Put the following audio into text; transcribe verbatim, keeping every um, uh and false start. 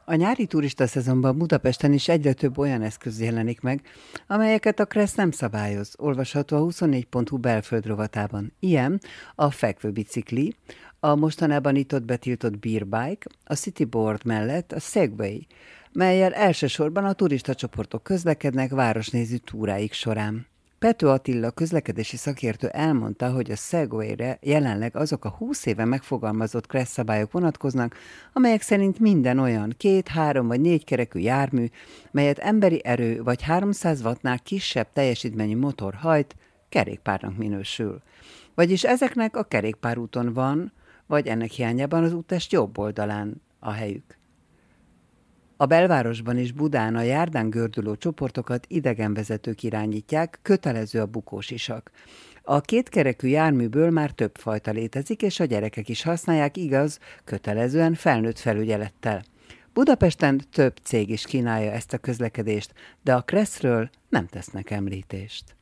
A nyári turista szezonban Budapesten is egyre több olyan eszköz jelenik meg, amelyeket a Kressz nem szabályoz, olvasható a huszonnégy pont hu belföld rovatában. Ilyen a fekvőbicikli, a mostanában itt betiltott beerbike, a cityboard mellett a segway, mellyel elsősorban a turista csoportok közlekednek városnéző túráik során. Pető Attila közlekedési szakértő elmondta, hogy a Segwayre jelenleg azok a húsz éve megfogalmazott Kressz szabályok vonatkoznak, amelyek szerint minden olyan két, három vagy négy kerekű jármű, melyet emberi erő vagy háromszáz wattnál kisebb teljesítményű motor hajt, kerékpárnak minősül. Vagyis ezeknek a kerékpárúton van, vagy ennek hiányában az úttest jobb oldalán a helyük. A belvárosban és Budán a járdán gördülő csoportokat idegenvezetők irányítják, kötelező a bukósisak. A kétkerekű járműből már több fajta létezik, és a gyerekek is használják, igaz, kötelezően felnőtt felügyelettel. Budapesten több cég is kínálja ezt a közlekedést, de a Kresszről nem tesznek említést.